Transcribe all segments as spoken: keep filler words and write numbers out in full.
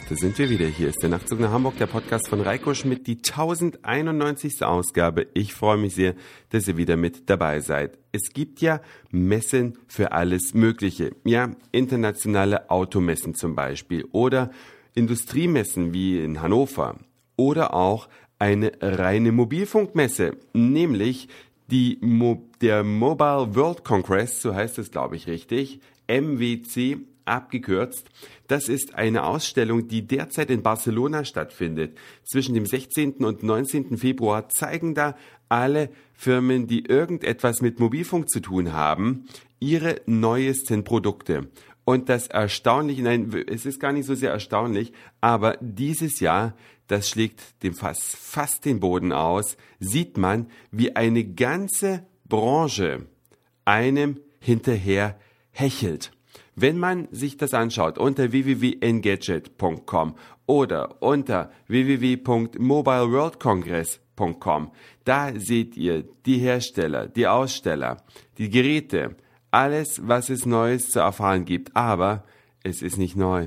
Da sind wir wieder. Hier ist der Nachtzug nach Hamburg, der Podcast von Reiko Schmidt, die tausendeinundneunzigste Ausgabe. Ich freue mich sehr, dass ihr wieder mit dabei seid. Es gibt ja Messen für alles Mögliche. Ja, internationale Automessen zum Beispiel oder Industriemessen wie in Hannover oder auch eine reine Mobilfunkmesse, nämlich die Mo- der Mobile World Congress, so heißt es, glaube ich, richtig, M W C abgekürzt. Das ist eine Ausstellung, die derzeit in Barcelona stattfindet. Zwischen dem sechzehnten und neunzehnten Februar zeigen da alle Firmen, die irgendetwas mit Mobilfunk zu tun haben, ihre neuesten Produkte. Und das Erstaunliche, nein, es ist gar nicht so sehr erstaunlich, aber dieses Jahr, das schlägt dem Fass fast den Boden aus, sieht man, wie eine ganze Branche einem hinterher hechelt. Wenn man sich das anschaut unter w w w punkt engadget punkt com oder unter w w w punkt mobile world congress punkt com, da seht ihr die Hersteller, die Aussteller, die Geräte, alles, was es Neues zu erfahren gibt. Aber es ist nicht neu.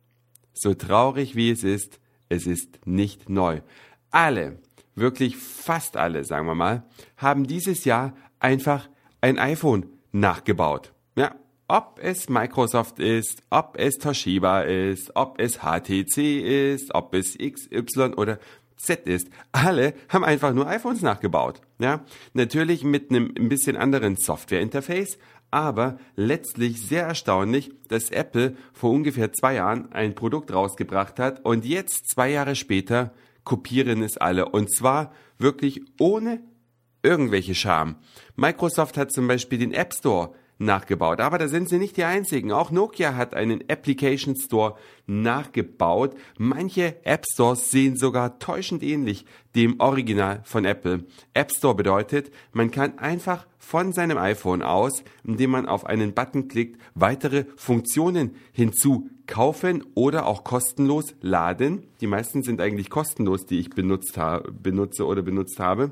So traurig wie es ist, es ist nicht neu. Alle, wirklich fast alle, sagen wir mal, haben dieses Jahr einfach ein iPhone nachgebaut. Ja. Ob es Microsoft ist, ob es Toshiba ist, ob es H T C ist, ob es X Y oder Z ist. Alle haben einfach nur iPhones nachgebaut. Ja, natürlich mit einem ein bisschen anderen Software-Interface, aber letztlich sehr erstaunlich, dass Apple vor ungefähr zwei Jahren ein Produkt rausgebracht hat und jetzt zwei Jahre später kopieren es alle und zwar wirklich ohne irgendwelche Scham. Microsoft hat zum Beispiel den App Store nachgebaut. Aber da sind sie nicht die einzigen. Auch Nokia hat einen Application Store nachgebaut. Manche App Stores sehen sogar täuschend ähnlich dem Original von Apple. App Store bedeutet, man kann einfach von seinem iPhone aus, indem man auf einen Button klickt, weitere Funktionen hinzukaufen oder auch kostenlos laden. Die meisten sind eigentlich kostenlos, die ich benutzt habe, benutze oder benutzt habe.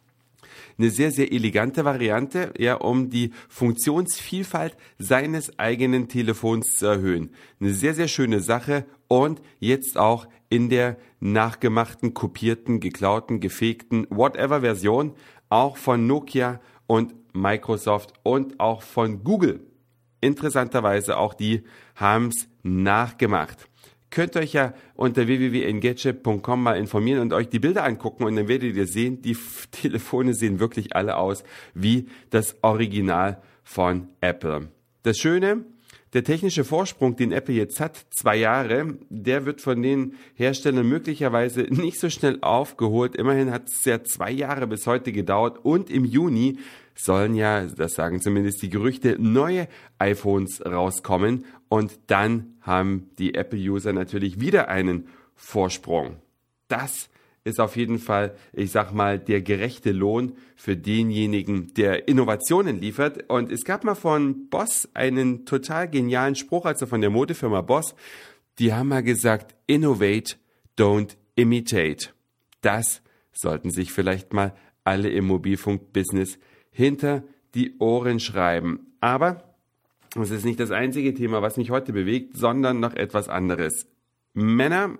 Eine sehr, sehr elegante Variante, ja, um die Funktionsvielfalt seines eigenen Telefons zu erhöhen. Eine sehr, sehr schöne Sache und jetzt auch in der nachgemachten, kopierten, geklauten, gefegten, whatever Version, auch von Nokia und Microsoft und auch von Google. Interessanterweise auch die haben es nachgemacht. Könnt euch ja unter w w w punkt engadget punkt com mal informieren und euch die Bilder angucken und dann werdet ihr sehen, die F- Telefone sehen wirklich alle aus wie das Original von Apple. Das Schöne, der technische Vorsprung, den Apple jetzt hat, zwei Jahre, der wird von den Herstellern möglicherweise nicht so schnell aufgeholt. Immerhin hat es ja zwei Jahre bis heute gedauert und im Juni sollen ja, das sagen zumindest die Gerüchte, neue iPhones rauskommen und dann haben die Apple-User natürlich wieder einen Vorsprung. Das ist auf jeden Fall, ich sag mal, der gerechte Lohn für denjenigen, der Innovationen liefert. Und es gab mal von Boss einen total genialen Spruch, also von der Modefirma Boss. Die haben mal gesagt, innovate, don't imitate. Das sollten sich vielleicht mal alle im Mobilfunk-Business hinter die Ohren schreiben. Aber das ist nicht das einzige Thema, was mich heute bewegt, sondern noch etwas anderes. Männer,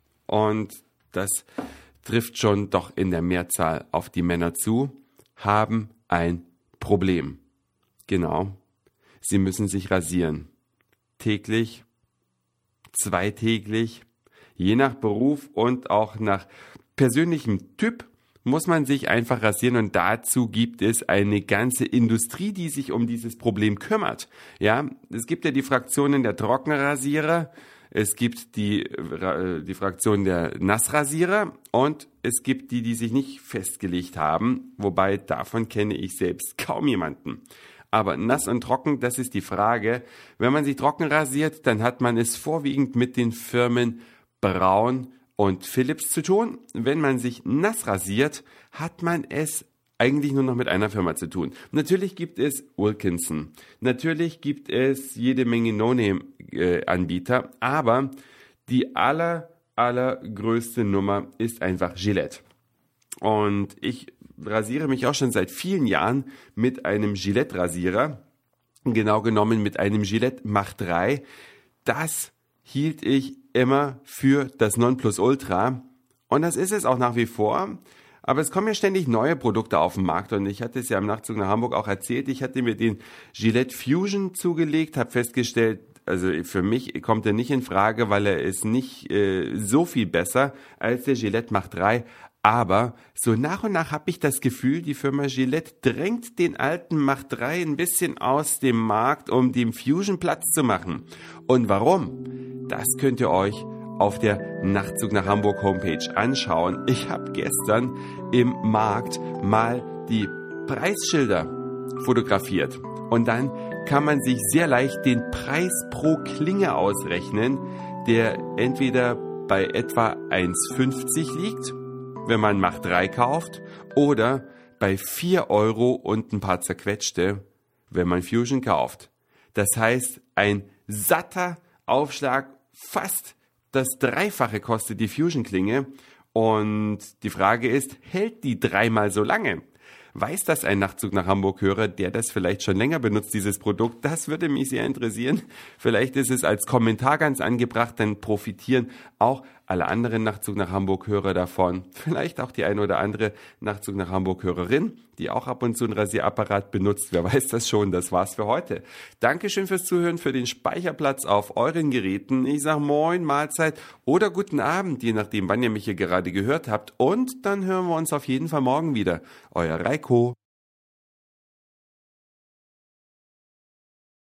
und das trifft schon doch in der Mehrzahl auf die Männer zu, haben ein Problem. Genau, sie müssen sich rasieren. Täglich, zweitäglich, je nach Beruf und auch nach persönlichem Typ muss man sich einfach rasieren und dazu gibt es eine ganze Industrie, die sich um dieses Problem kümmert. Ja, es gibt ja die Fraktionen der Trockenrasierer, es gibt die, die Fraktion der Nassrasierer und es gibt die, die sich nicht festgelegt haben, wobei davon kenne ich selbst kaum jemanden. Aber nass und trocken, das ist die Frage. Wenn man sich trocken rasiert, dann hat man es vorwiegend mit den Firmen Braun und Philips zu tun. Wenn man sich nass rasiert, hat man es eigentlich nur noch mit einer Firma zu tun. Natürlich gibt es Wilkinson, natürlich gibt es jede Menge No-Name-Anbieter, aber die aller, allergrößte Nummer ist einfach Gillette. Und ich rasiere mich auch schon seit vielen Jahren mit einem Gillette-Rasierer, genau genommen mit einem Gillette Mach drei. Das hielt ich immer für das Nonplusultra. Und das ist es auch nach wie vor. Aber es kommen ja ständig neue Produkte auf den Markt und ich hatte es ja im Nachtzug nach Hamburg auch erzählt. Ich hatte mir den Gillette Fusion zugelegt, habe festgestellt, also für mich kommt er nicht in Frage, weil er ist nicht äh, so viel besser als der Gillette Mach drei. Aber so nach und nach habe ich das Gefühl, die Firma Gillette drängt den alten Mach drei ein bisschen aus dem Markt, um dem Fusion Platz zu machen. Und warum? Das könnt ihr euch auf der Nachtzug nach Hamburg Homepage anschauen. Ich habe gestern im Markt mal die Preisschilder fotografiert und dann kann man sich sehr leicht den Preis pro Klinge ausrechnen, der entweder bei etwa eins fünfzig liegt, wenn man Mach drei kauft, oder bei vier Euro und ein paar zerquetschte, wenn man Fusion kauft. Das heißt, ein satter Aufschlag, fast das Dreifache kostet die Fusion-Klinge und die Frage ist, hält die dreimal so lange? Weiß das ein Nachtzug nach Hamburg-Hörer, der das vielleicht schon länger benutzt, dieses Produkt? Das würde mich sehr interessieren. Vielleicht ist es als Kommentar ganz angebracht, dann profitieren auch alle anderen Nachtzug nach Hamburg-Hörer davon. Vielleicht auch die eine oder andere Nachtzug nach Hamburg-Hörerin, die auch ab und zu einen Rasierapparat benutzt. Wer weiß das schon? Das war's für heute. Dankeschön fürs Zuhören, für den Speicherplatz auf euren Geräten. Ich sag Moin, Mahlzeit oder guten Abend, je nachdem, wann ihr mich hier gerade gehört habt. Und dann hören wir uns auf jeden Fall morgen wieder. Euer Reiko.